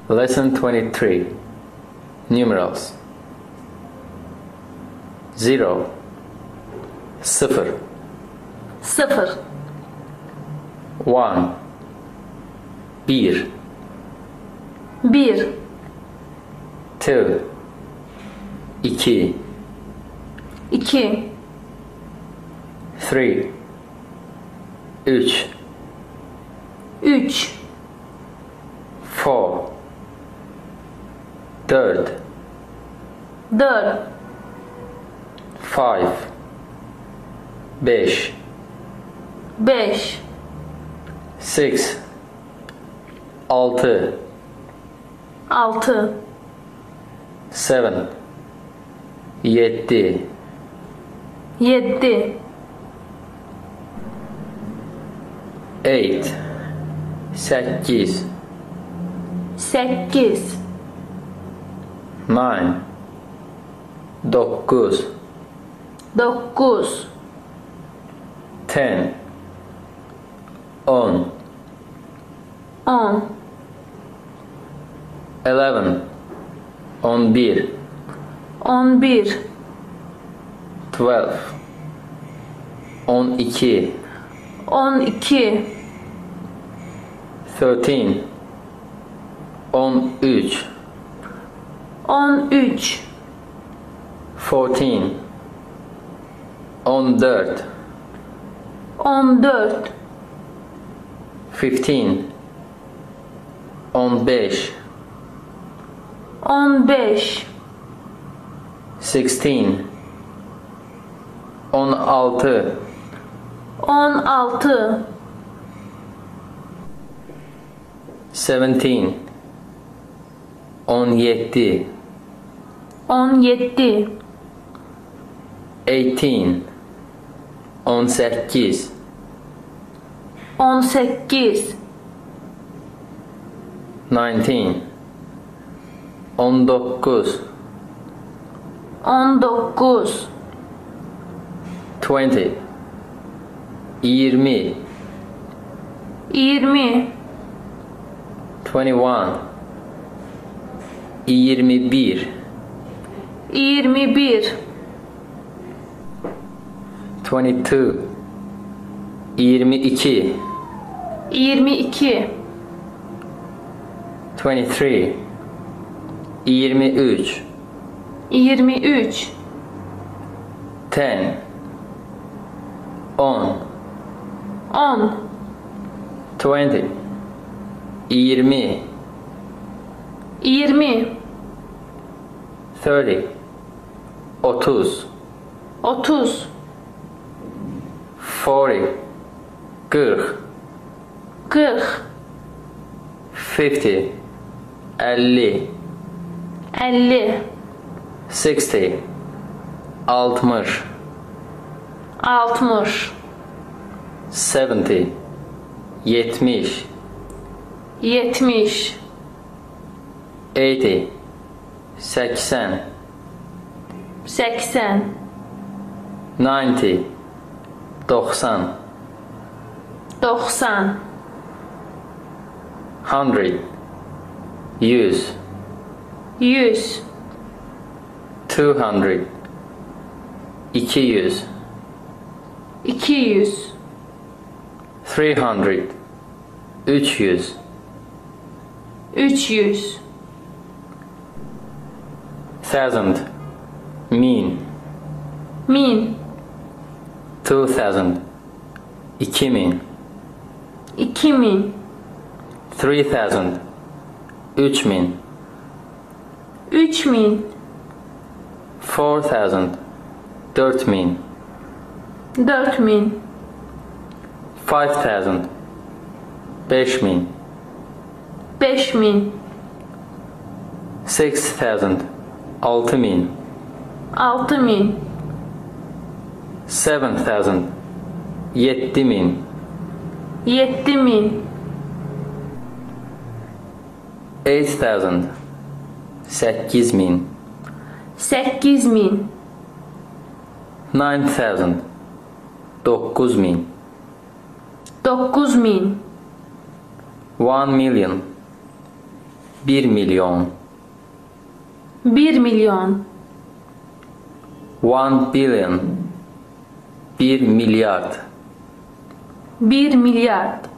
Lesson 23. Numerals. 0 0 0 1 1 1 2 2 2 3 3 3 4 4 4 5 5 5 6 6 6 7 7 7 8 8 8 9 9 9 10 10 10 11 11 11 12 12 12 13 13 13 14 14 14 15 15 15 16 16 16 17 17 17 18 18 18 19 19 19 20 20 20 21 21 21 22 22 22 23 23 23 10 10 10 20 20 20 30 30 30 40 40 40 50 50 50 60 60 60 70 70 70 80 80 80 90 90 90 100 100 100 200 200 200 300 300 300 1000 1000 1000 2000 2000 2000 3000 3000 3000 4000 4000 4000 5000 5000 5000 6000 6000 6000 7000 7000 7000 8000 8000 8000 9000 9000 9000 1 million 1 milyon. 1 milyon. 1 billion. 1 milyard. 1 milyard.